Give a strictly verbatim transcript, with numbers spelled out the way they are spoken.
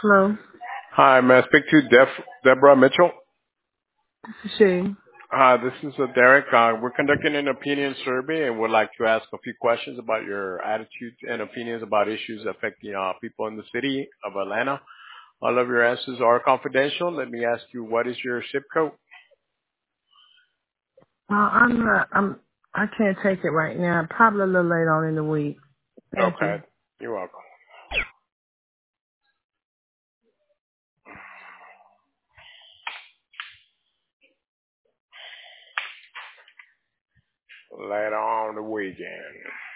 Hello, Hi, may I speak to Def- Deborah Mitchell? this is she. Hi, this is uh, Derek. Uh, we're conducting an opinion survey and would like to ask a few questions about your attitude and opinions about issues affecting uh, people in the city of Atlanta. All of your answers are confidential. Let me ask you, what is your zip code? Well, I'm not. I'm. I can't take it right now. Probably a little late on in the week. Thank Okay, you. you're welcome. Later on the weekend.